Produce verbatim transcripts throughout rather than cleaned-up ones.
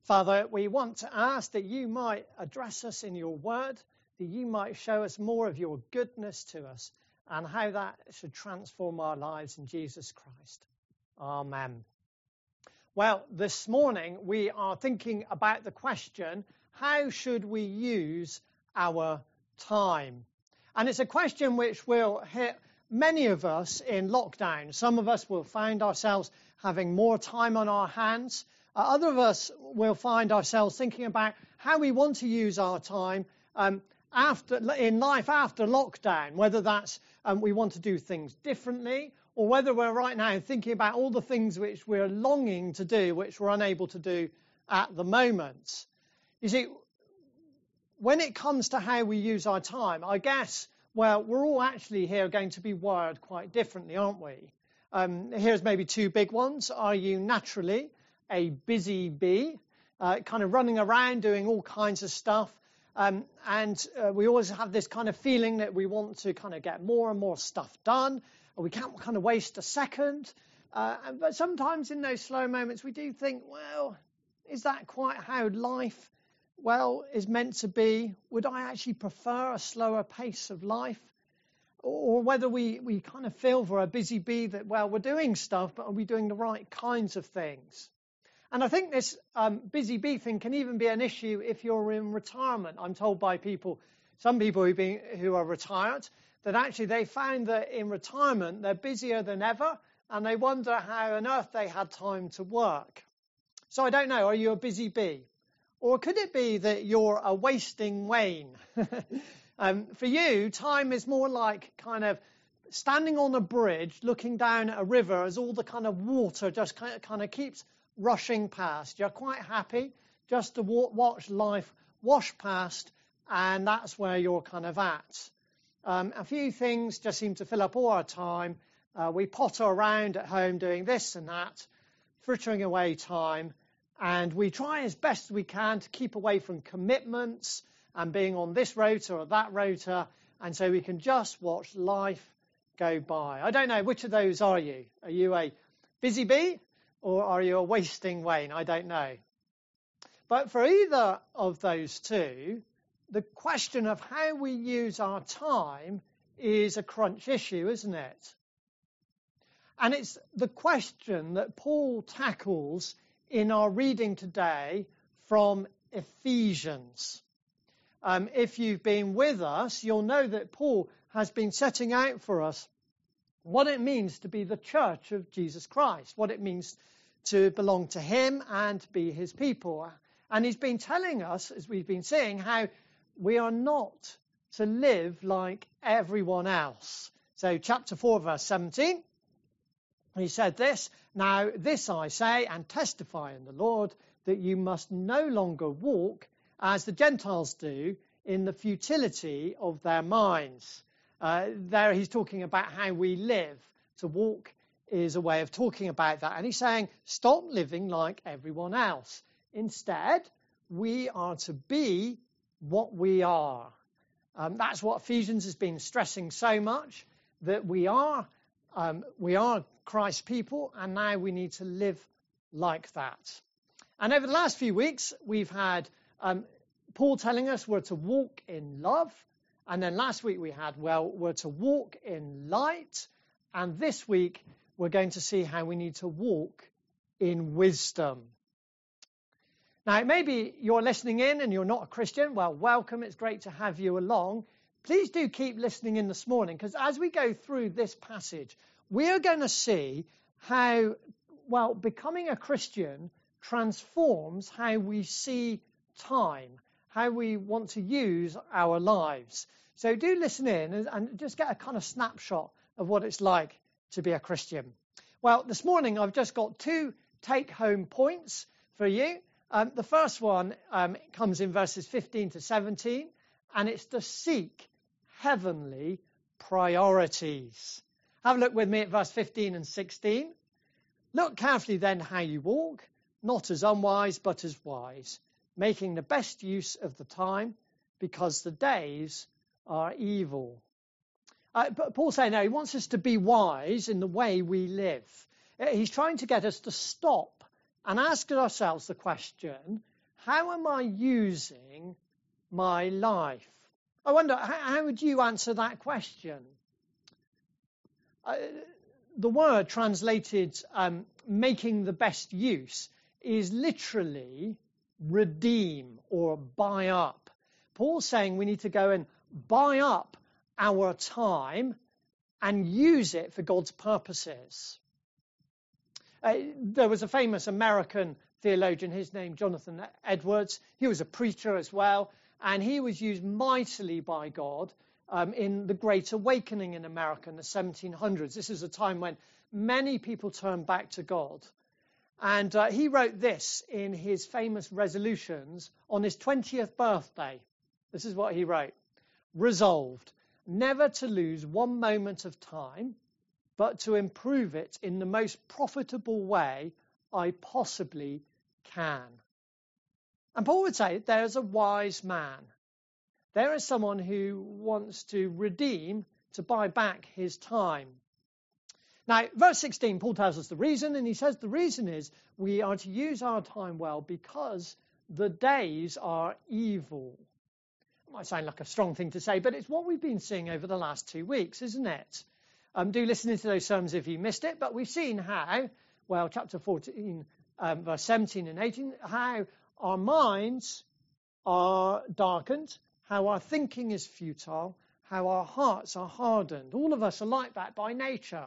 Father, we want to ask that you might address us in your word, that you might show us more of your goodness to us and how that should transform our lives in Jesus Christ. Amen. Well, this morning we are thinking about the question, how should we use our time? And it's a question which will hit many of us in lockdown. Some of us will find ourselves having more time on our hands. Uh, other of us will find ourselves thinking about how we want to use our time um, after in life after lockdown, whether that's um, we want to do things differently, or whether we're right now thinking about all the things which we're longing to do, which we're unable to do at the moment. You see, when it comes to how we use our time, I guess, well, we're all actually here going to be wired quite differently, aren't we? Um, here's maybe two big ones. Are you naturally a busy bee, uh, kind of running around doing all kinds of stuff? Um, and uh, we always have this kind of feeling that we want to kind of get more and more stuff done. And we can't kind of waste a second. Uh, but sometimes in those slow moments, we do think, well, is that quite how life, well, is meant to be? Would I actually prefer a slower pace of life? Or whether we, we kind of feel for a busy bee that, well, we're doing stuff, but are we doing the right kinds of things? And I think this um, busy bee thing can even be an issue if you're in retirement. I'm told by people, some people who've been, who are retired, that actually they found that in retirement they're busier than ever, and they wonder how on earth they had time to work. So I don't know, are you a busy bee? Or could it be that you're a wasting wain? um, for you, time is more like kind of standing on a bridge, looking down at a river as all the kind of water just kind of, kind of keeps rushing past. You're quite happy just to walk, watch life wash past, and that's where you're kind of at. Um, a few things just seem to fill up all our time. Uh, we potter around at home doing this and that, frittering away time, and we try as best we can to keep away from commitments and being on this rota or that rota, and so we can just watch life go by. I don't know, which of those are you? Are you a busy bee? Or are you a wasting wain? I don't know. But for either of those two, the question of how we use our time is a crunch issue, isn't it? And it's the question that Paul tackles in our reading today from Ephesians. Um, if you've been with us, you'll know that Paul has been setting out for us what it means to be the church of Jesus Christ, what it means to belong to him and be his people. And he's been telling us, as we've been seeing, how we are not to live like everyone else. So chapter four, verse seventeen, he said this, "Now this I say and testify in the Lord, that you must no longer walk as the Gentiles do in the futility of their minds." Uh, there he's talking about how we live. To walk is a way of talking about that. And he's saying, stop living like everyone else. Instead, we are to be what we are. Um, that's what Ephesians has been stressing so much, that we are, um, we are Christ's people, and now we need to live like that. And over the last few weeks, we've had um, Paul telling us we're to walk in love. And then last week we had, well, we're to walk in light. And this week we're going to see how we need to walk in wisdom. Now, maybe you're listening in and you're not a Christian. Well, welcome. It's great to have you along. Please do keep listening in this morning, because as we go through this passage, we are going to see how, well, becoming a Christian transforms how we see time, how we want to use our lives. So do listen in and, and just get a kind of snapshot of what it's like to be a Christian. Well, this morning I've just got two take-home points for you. Um, the first one um, comes in verses fifteen to seventeen, and it's to seek heavenly priorities. Have a look with me at verse fifteen and sixteen. "Look carefully then how you walk, not as unwise but as wise, making the best use of the time, because the days are evil." Uh, Paul's saying now he wants us to be wise in the way we live. He's trying to get us to stop and ask ourselves the question, How am I using my life? I wonder, how, how would you answer that question? Uh, the word translated um, making the best use is literally redeem or buy up. Paul's saying we need to go and buy up our time and use it for God's purposes. Uh, there was a famous American theologian, his name Jonathan Edwards. He was a preacher as well, and he was used mightily by God um, in the Great Awakening in America in the seventeen hundreds. This is a time when many people turned back to God. And uh, he wrote this in his famous resolutions on his twentieth birthday. This is what he wrote. Resolved, never to lose one moment of time, but to improve it in the most profitable way I possibly can. And Paul would say there's a wise man. There is someone who wants to redeem, to buy back his time. Now, verse sixteen, Paul tells us the reason, and he says the reason is we are to use our time well because the days are evil. It might sound like a strong thing to say, but it's what we've been seeing over the last two weeks, isn't it? Um, do listen to those sermons if you missed it, but we've seen how, well, chapter fourteen, um, verse seventeen and eighteen, how our minds are darkened, how our thinking is futile, how our hearts are hardened. All of us are like that by nature.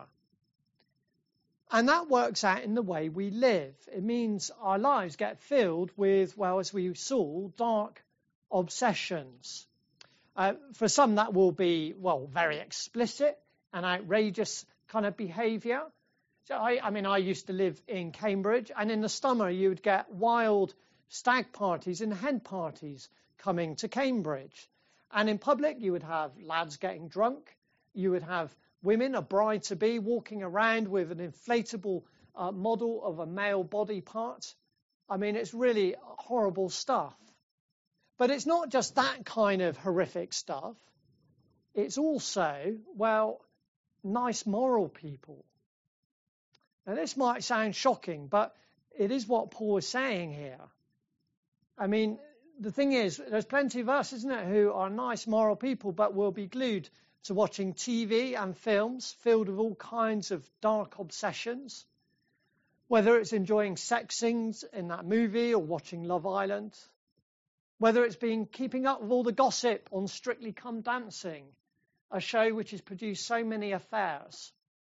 And that works out in the way we live. It means our lives get filled with, well, as we saw, dark obsessions. Uh, for some, that will be, well, very explicit and outrageous kind of behaviour. So, I, I mean, I used to live in Cambridge, and in the summer you would get wild stag parties and hen parties coming to Cambridge. And in public, you would have lads getting drunk. You would have women, a bride-to-be, walking around with an inflatable uh, model of a male body part. I mean, it's really horrible stuff. But it's not just that kind of horrific stuff. It's also, well, nice moral people. Now, this might sound shocking, but it is what Paul is saying here. I mean, the thing is, there's plenty of us, isn't it, who are nice moral people, but will be glued to watching T V and films filled with all kinds of dark obsessions, whether it's enjoying sex scenes in that movie or watching Love Island, whether it's been keeping up with all the gossip on Strictly Come Dancing, a show which has produced so many affairs,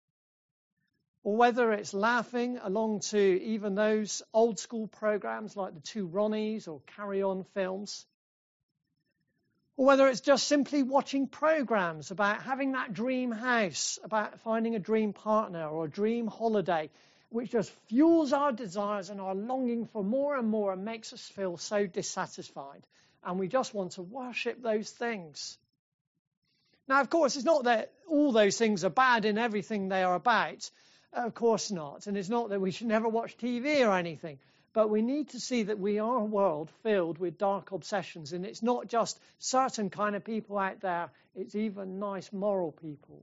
or whether it's laughing along to even those old school programs like the Two Ronnies or Carry On films, or whether it's just simply watching programs about having that dream house, about finding a dream partner or a dream holiday, which just fuels our desires and our longing for more and more and makes us feel so dissatisfied. And we just want to worship those things. Now, of course, it's not that all those things are bad in everything they are about. Of course not. And it's not that we should never watch T V or anything. But we need to see that we are a world filled with dark obsessions. And it's not just certain kind of people out there. It's even nice moral people.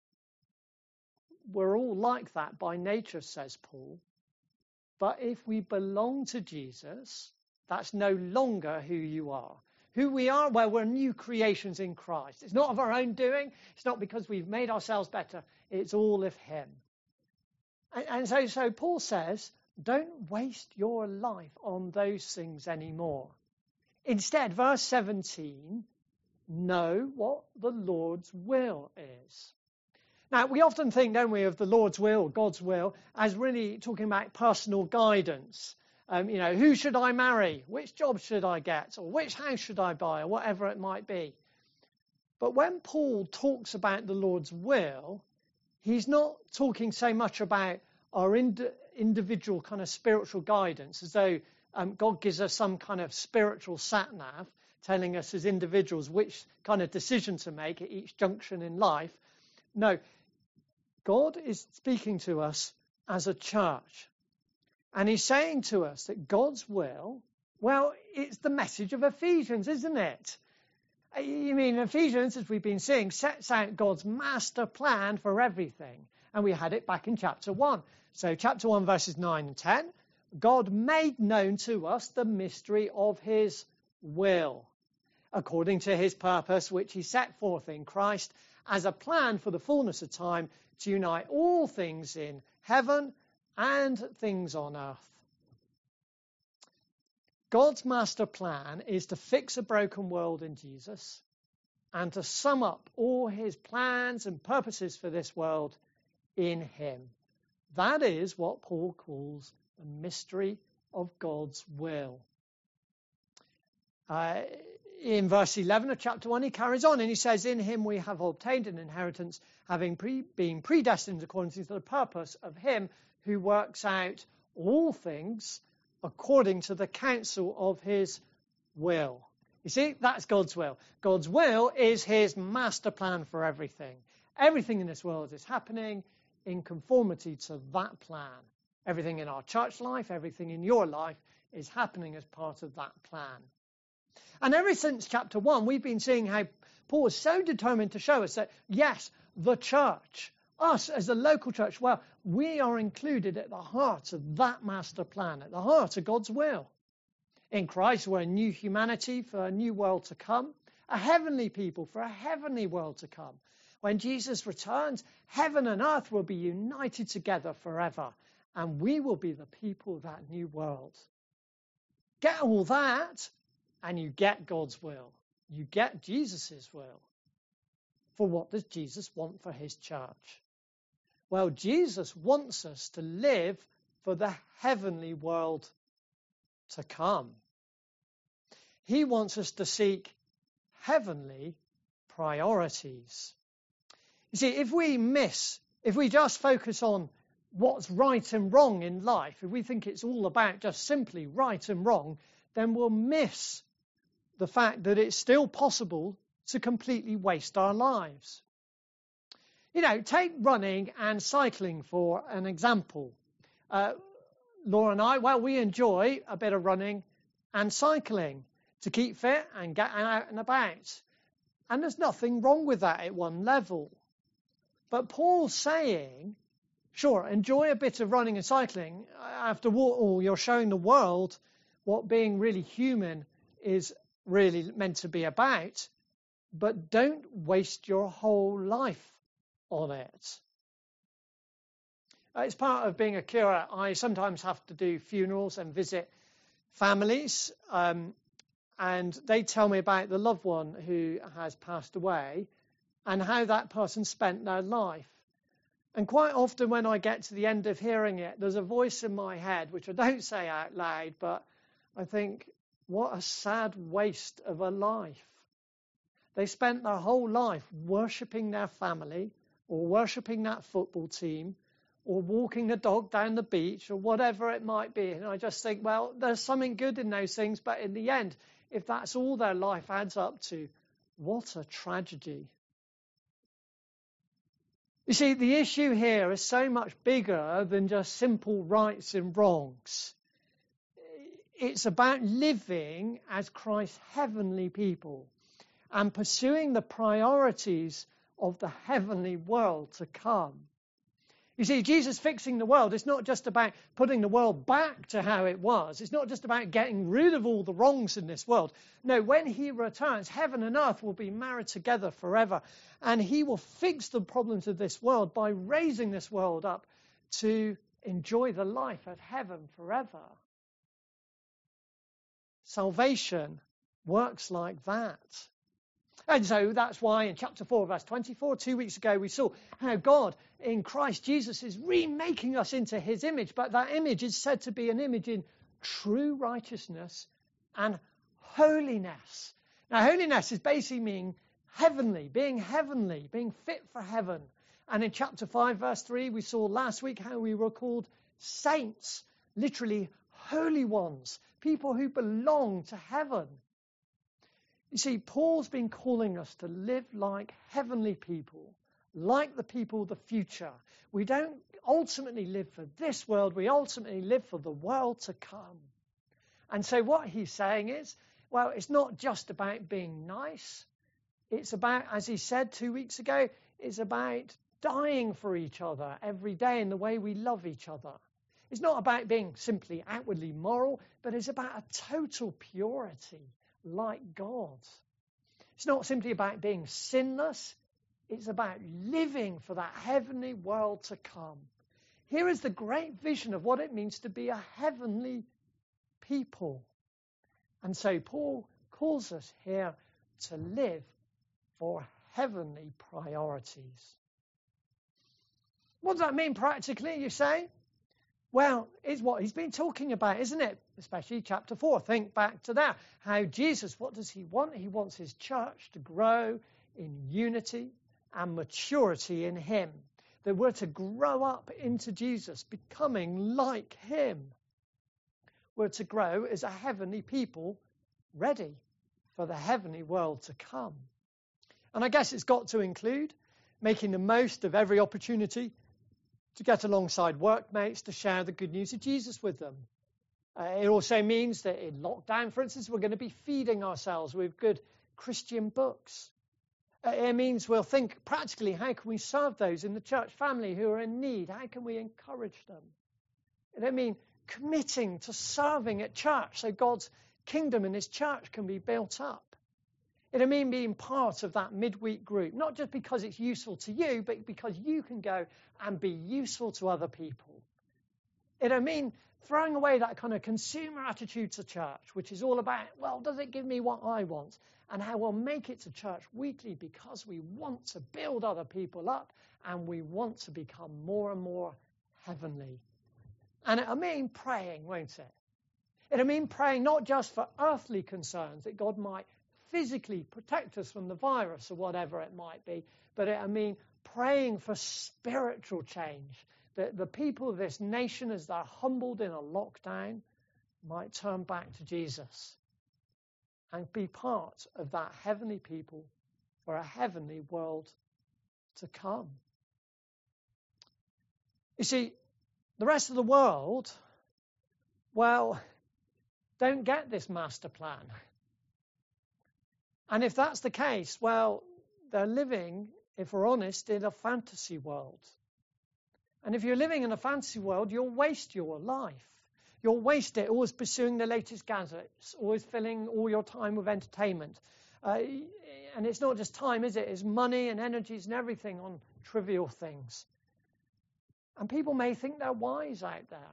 We're all like that by nature, says Paul. But if we belong to Jesus, that's no longer who you are. Who we are, well, we're new creations in Christ. It's not of our own doing. It's not because we've made ourselves better. It's all of him. And, and so, so Paul says, don't waste your life on those things anymore. Instead, verse seventeen, know what the Lord's will is. Now, we often think, don't we, of the Lord's will, God's will, as really talking about personal guidance. Um, you know, who should I marry? Which job should I get? Or which house should I buy? Or whatever it might be. But when Paul talks about the Lord's will, he's not talking so much about our ind- individual kind of spiritual guidance, as though um, God gives us some kind of spiritual sat-nav, telling us as individuals which kind of decision to make at each junction in life. No, God is speaking to us as a church. And he's saying to us that God's will, well, it's the message of Ephesians, isn't it? You mean Ephesians, as we've been seeing, sets out God's master plan for everything. And we had it back in chapter one. So chapter one, verses nine and ten, God made known to us the mystery of his will, according to his purpose, which he set forth in Christ as a plan for the fullness of time to unite all things in heaven and things on earth. God's master plan is to fix a broken world in Jesus and to sum up all his plans and purposes for this world in him. That is what Paul calls the mystery of God's will. Uh, in verse eleven of chapter one, he carries on and he says, in him we have obtained an inheritance, having pre- been predestined according to the purpose of him who works out all things according to the counsel of his will. You see, that's God's will. God's will is his master plan for everything. Everything in this world is happening in conformity to that plan. Everything in our church life, everything in your life is happening as part of that plan. And ever since chapter one, we've been seeing how Paul is so determined to show us that, yes, the church, us as a local church, well, we are included at the heart of that master plan, at the heart of God's will. In Christ, we're a new humanity for a new world to come, a heavenly people for a heavenly world to come. When Jesus returns, heaven and earth will be united together forever, and we will be the people of that new world. Get all that, and you get God's will. You get Jesus' will. For what does Jesus want for his church? Well, Jesus wants us to live for the heavenly world to come. He wants us to seek heavenly priorities. You see, if we miss, if we just focus on what's right and wrong in life, if we think it's all about just simply right and wrong, then we'll miss the fact that it's still possible to completely waste our lives. You know, take running and cycling for an example. Uh, Laura and I, well, we enjoy a bit of running and cycling to keep fit and get out and about. And there's nothing wrong with that at one level. But Paul's saying, sure, enjoy a bit of running and cycling. After all, you're showing the world what being really human is really meant to be about. But don't waste your whole life on it. As part of being a carer, I sometimes have to do funerals and visit families, um, and they tell me about the loved one who has passed away and how that person spent their life. And quite often when I get to the end of hearing it, there's a voice in my head, which I don't say out loud, but I think, what a sad waste of a life. They spent their whole life worshipping their family or worshipping that football team or walking the dog down the beach or whatever it might be. And I just think, well, there's something good in those things, but in the end, if that's all their life adds up to, what a tragedy. You see, the issue here is so much bigger than just simple rights and wrongs. It's about living as Christ's heavenly people and pursuing the priorities of the heavenly world to come. You see, Jesus fixing the world is not just about putting the world back to how it was. It's not just about getting rid of all the wrongs in this world. No, when he returns, heaven and earth will be married together forever. And he will fix the problems of this world by raising this world up to enjoy the life of heaven forever. Salvation works like that. And so that's why in chapter four, verse twenty-four, two weeks ago, we saw how God in Christ Jesus is remaking us into his image. But that image is said to be an image in true righteousness and holiness. Now, holiness is basically meaning heavenly, being heavenly, being fit for heaven. And in chapter five, verse three, we saw last week how we were called saints, literally holy ones, people who belong to heaven. You see, Paul's been calling us to live like heavenly people, like the people of the future. We don't ultimately live for this world, we ultimately live for the world to come. And so what he's saying is, well, it's not just about being nice. It's about, as he said two weeks ago, it's about dying for each other every day in the way we love each other. It's not about being simply outwardly moral, but it's about a total purity like God. It's not simply about being sinless. It's about living for that heavenly world to come. Here is the great vision of what it means to be a heavenly people. And so Paul calls us here to live for heavenly priorities. What does that mean practically, you say? Well, it's what he's been talking about, isn't it? Especially chapter four. Think back to that. How Jesus, what does he want? He wants his church to grow in unity and maturity in him. That we're to grow up into Jesus, becoming like him. We're to grow as a heavenly people, ready for the heavenly world to come. And I guess it's got to include making the most of every opportunity to get alongside workmates to share the good news of Jesus with them. Uh, it also means that in lockdown, for instance, we're going to be feeding ourselves with good Christian books. Uh, it means we'll think practically, how can we serve those in the church family who are in need? How can we encourage them? And I mean committing to serving at church so God's kingdom and his church can be built up. It'll mean being part of that midweek group, not just because it's useful to you, but because you can go and be useful to other people. It'll mean throwing away that kind of consumer attitude to church, which is all about, well, does it give me what I want? And how we'll make it to church weekly because we want to build other people up and we want to become more and more heavenly. And it'll mean praying, won't it? It'll mean praying not just for earthly concerns, that God might physically protect us from the virus or whatever it might be, but it, I mean praying for spiritual change, that the people of this nation, as they're humbled in a lockdown, might turn back to Jesus and be part of that heavenly people for a heavenly world to come. You see, the rest of the world, well, don't get this master plan. And if that's the case, well, they're living, if we're honest, in a fantasy world. And if you're living in a fantasy world, you'll waste your life. You'll waste it always pursuing the latest gadgets, always filling all your time with entertainment. Uh, and it's not just time, is it? It's money and energies and everything on trivial things. And people may think they're wise out there.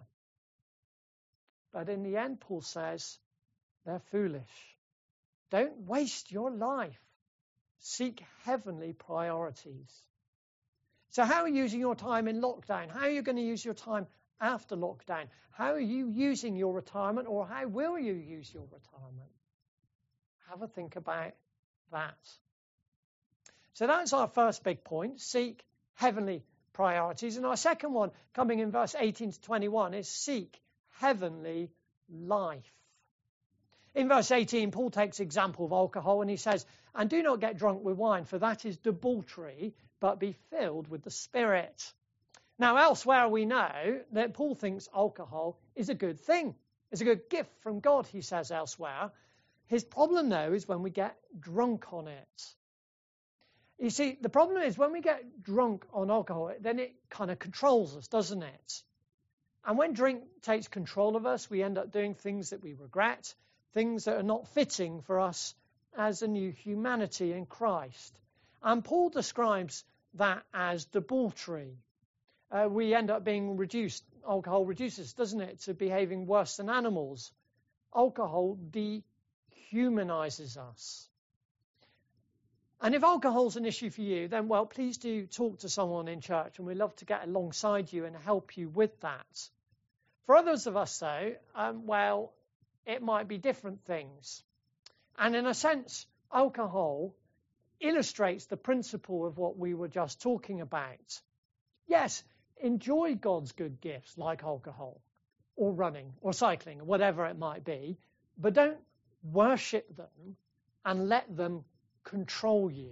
But in the end, Paul says, they're foolish. Don't waste your life. Seek heavenly priorities. So how are you using your time in lockdown? How are you going to use your time after lockdown? How are you using your retirement, or how will you use your retirement? Have a think about that. So that's our first big point. Seek heavenly priorities. And our second one, coming in verse eighteen to twenty-one, is seek heavenly life. In verse eighteen, Paul takes example of alcohol and he says, and do not get drunk with wine, for that is debauchery, but be filled with the Spirit. Now, elsewhere we know that Paul thinks alcohol is a good thing. It's a good gift from God, he says elsewhere. His problem, though, is when we get drunk on it. You see, the problem is when we get drunk on alcohol, then it kind of controls us, doesn't it? And when drink takes control of us, we end up doing things that we regret, things that are not fitting for us as a new humanity in Christ. And Paul describes that as debauchery. Uh, we end up being reduced, alcohol reduces, doesn't it, to behaving worse than animals. Alcohol dehumanizes us. And if alcohol's an issue for you, then, well, please do talk to someone in church, and we'd love to get alongside you and help you with that. For others of us, though, um, well, it might be different things. And in a sense, alcohol illustrates the principle of what we were just talking about. Yes, enjoy God's good gifts like alcohol or running or cycling or whatever it might be, but don't worship them and let them control you.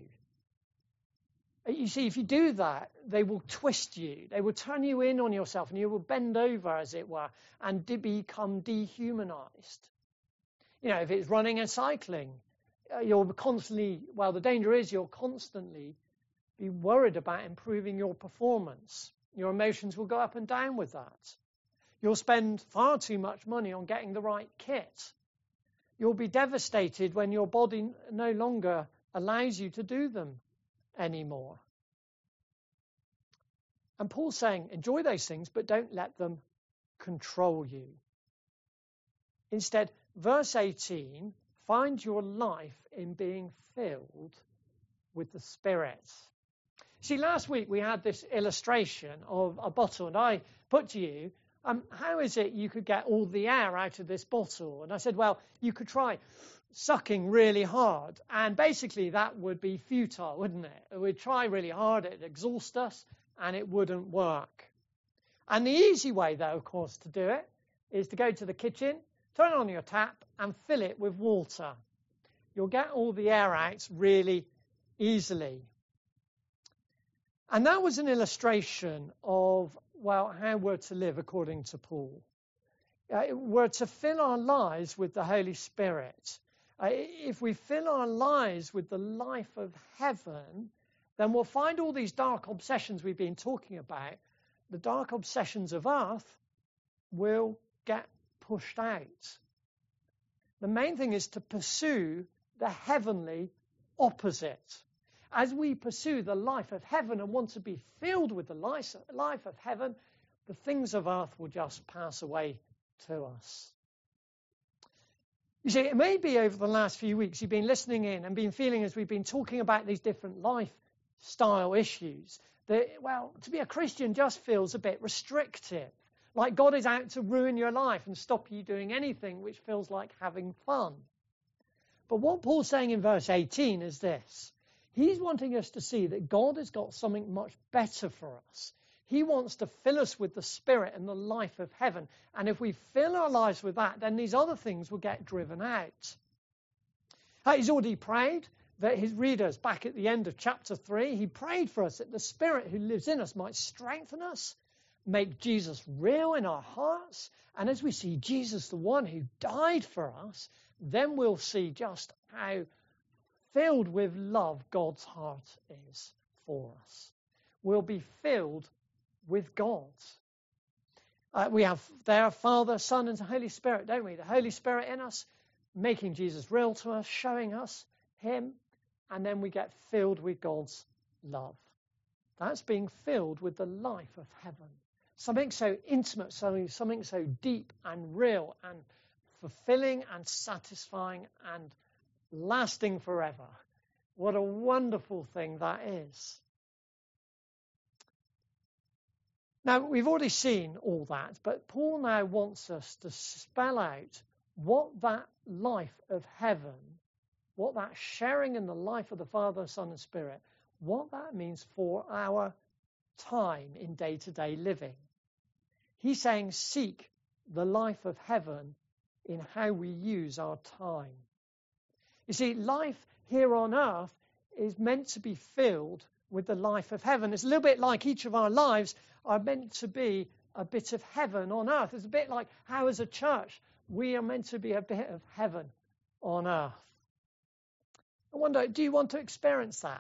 You see, if you do that, they will twist you. They will turn you in on yourself and you will bend over, as it were, and become dehumanized. You know, if it's running and cycling, you'll constantly, well, the danger is you'll constantly be worried about improving your performance. Your emotions will go up and down with that. You'll spend far too much money on getting the right kit. You'll be devastated when your body no longer allows you to do them anymore. And Paul's saying, enjoy those things, but don't let them control you. Instead, verse eighteen, find your life in being filled with the Spirit. See, last week we had this illustration of a bottle, and I put to you, um, how is it you could get all the air out of this bottle? And I said, well, you could try sucking really hard, and basically that would be futile, wouldn't it? We'd try really hard, it'd exhaust us, and it wouldn't work. And the easy way, though, of course, to do it is to go to the kitchen, turn on your tap, and fill it with water. You'll get all the air out really easily. And that was an illustration of, well, how we're to live according to Paul. Uh, we're to fill our lives with the Holy Spirit. Uh, if we fill our lives with the life of heaven, then we'll find all these dark obsessions we've been talking about. The dark obsessions of earth will get pushed out. The main thing is to pursue the heavenly opposite. As we pursue the life of heaven and want to be filled with the life of heaven, the things of earth will just pass away to us. You see, it may be over the last few weeks you've been listening in and been feeling, as we've been talking about these different lifestyle issues, that, well, to be a Christian just feels a bit restrictive. Like God is out to ruin your life and stop you doing anything which feels like having fun. But what Paul's saying in verse eighteen is this. He's wanting us to see that God has got something much better for us. He wants to fill us with the Spirit and the life of heaven. And if we fill our lives with that, then these other things will get driven out. He's already prayed that his readers, back at the end of chapter three, he prayed for us that the Spirit who lives in us might strengthen us, make Jesus real in our hearts. And as we see Jesus, the one who died for us, then we'll see just how filled with love God's heart is for us. We'll be filled with God. Uh, we have there Father, Son, and Holy Spirit, don't we? The Holy Spirit in us, making Jesus real to us, showing us him, and then we get filled with God's love. That's being filled with the life of heaven. Something so intimate, something, something so deep and real and fulfilling and satisfying and lasting forever. What a wonderful thing that is. Now, we've already seen all that, but Paul now wants us to spell out what that life of heaven, what that sharing in the life of the Father, Son, and Spirit, what that means for our time in day-to-day living. He's saying, seek the life of heaven in how we use our time. You see, life here on earth is meant to be filled with the life of heaven. It's a little bit like each of our lives are meant to be a bit of heaven on earth. It's a bit like how, as a church, we are meant to be a bit of heaven on earth. I wonder, do you want to experience that?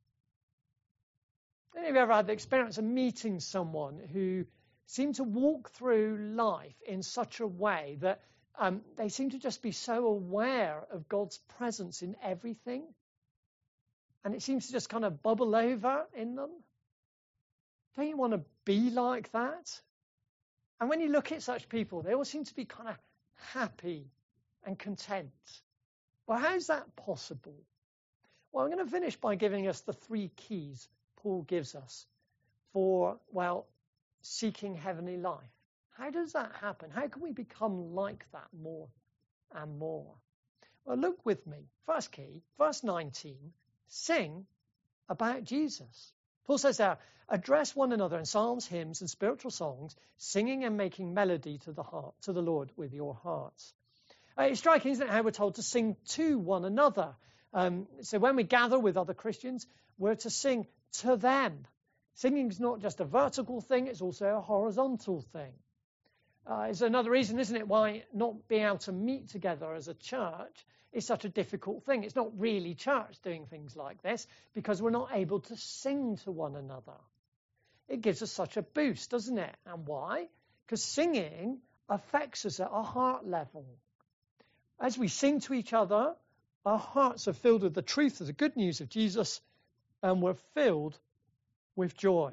Any of you ever had the experience of meeting someone who seemed to walk through life in such a way that um, they seem to just be so aware of God's presence in everything? And it seems to just kind of bubble over in them. Don't you want to be like that? And when you look at such people, they all seem to be kind of happy and content. Well, how's that possible? Well, I'm going to finish by giving us the three keys Paul gives us for, well, seeking heavenly life. How does that happen? How can we become like that more and more? Well, look with me. First key, verse nineteen, sing about Jesus. Paul says there, address one another in psalms, hymns, and spiritual songs, singing and making melody to the heart, to the Lord with your hearts. Uh, it's striking, isn't it, how we're told to sing to one another. Um, so when we gather with other Christians, we're to sing to them. Singing is not just a vertical thing, it's also a horizontal thing. Uh, it's another reason, isn't it, why not being able to meet together as a church is such a difficult thing. It's not really church doing things like this because we're not able to sing to one another. It gives us such a boost, doesn't it? And why? Because singing affects us at a heart level. As we sing to each other, our hearts are filled with the truth of the good news of Jesus, and we're filled with joy.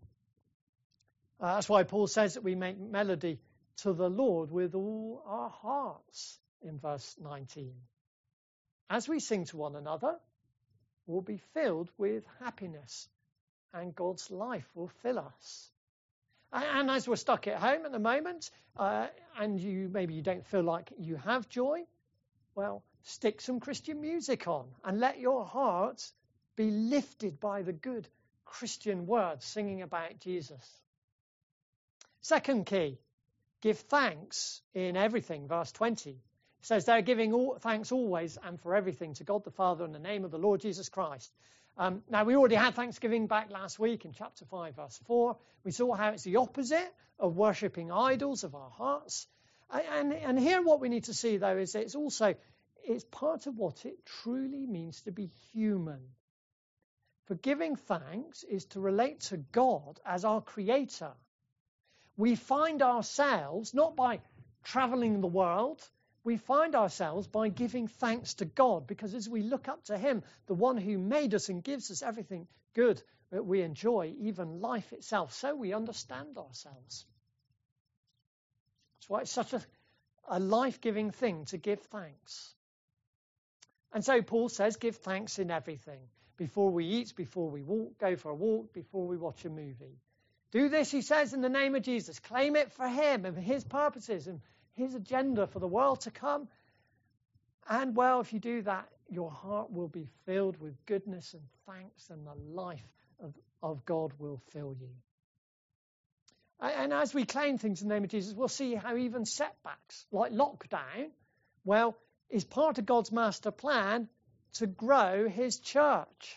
Uh, that's why Paul says that we make melody to the Lord with all our hearts in verse nineteen. As we sing to one another, we'll be filled with happiness, and God's life will fill us. And, and as we're stuck at home at the moment, uh, and you maybe you don't feel like you have joy, well, stick some Christian music on and let your heart be lifted by the good Christian words singing about Jesus. Second key, give thanks in everything. Verse twenty it says they're giving all, thanks always and for everything to God the Father in the name of the Lord Jesus Christ. Um, now, we already had Thanksgiving back last week in chapter five, verse four. We saw how it's the opposite of worshipping idols of our hearts. And, and here what we need to see, though, is that it's also it's part of what it truly means to be human. For giving thanks is to relate to God as our creator. We find ourselves not by traveling the world, we find ourselves by giving thanks to God, because as we look up to him, the one who made us and gives us everything good that we enjoy, even life itself, so we understand ourselves. That's why it's such a, a life-giving thing to give thanks. And so Paul says, give thanks in everything. Before we eat, before we walk, go for a walk, before we watch a movie. Do this, he says, in the name of Jesus. Claim it for him and his purposes and his agenda for the world to come. And, well, if you do that, your heart will be filled with goodness and thanks, and the life of, of God will fill you. And as we claim things in the name of Jesus, we'll see how even setbacks, like lockdown, well, is part of God's master plan to grow his church.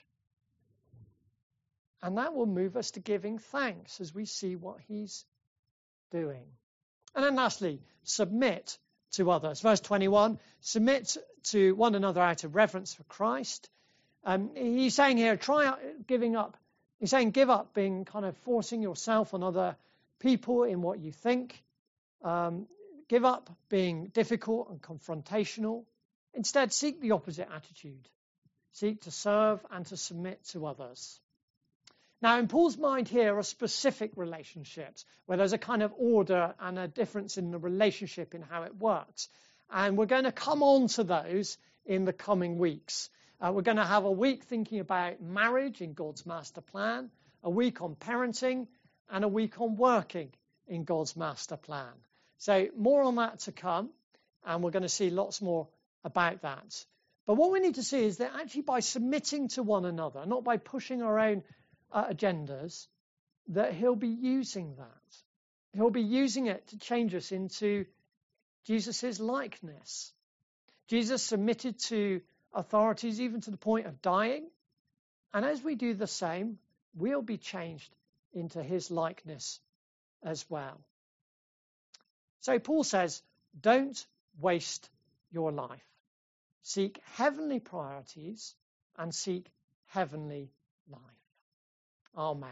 And that will move us to giving thanks as we see what he's doing. And then lastly, submit to others. Verse twenty-one, submit to one another out of reverence for Christ. Um, he's saying here, try out giving up. He's saying give up being kind of forcing yourself on other people in what you think. Um, give up being difficult and confrontational. Instead, seek the opposite attitude. Seek to serve and to submit to others. Now, in Paul's mind here are specific relationships where there's a kind of order and a difference in the relationship in how it works. And we're going to come on to those in the coming weeks. Uh, we're going to have a week thinking about marriage in God's master plan, a week on parenting, and a week on working in God's master plan. So more on that to come, and we're going to see lots more about that. But what we need to see is that actually by submitting to one another, not by pushing our own uh, agendas, that he'll be using that. He'll be using it to change us into Jesus' likeness. Jesus submitted to authorities even to the point of dying. And as we do the same, we'll be changed into his likeness as well. So Paul says, don't waste your life. Seek heavenly priorities and seek heavenly life. Amen.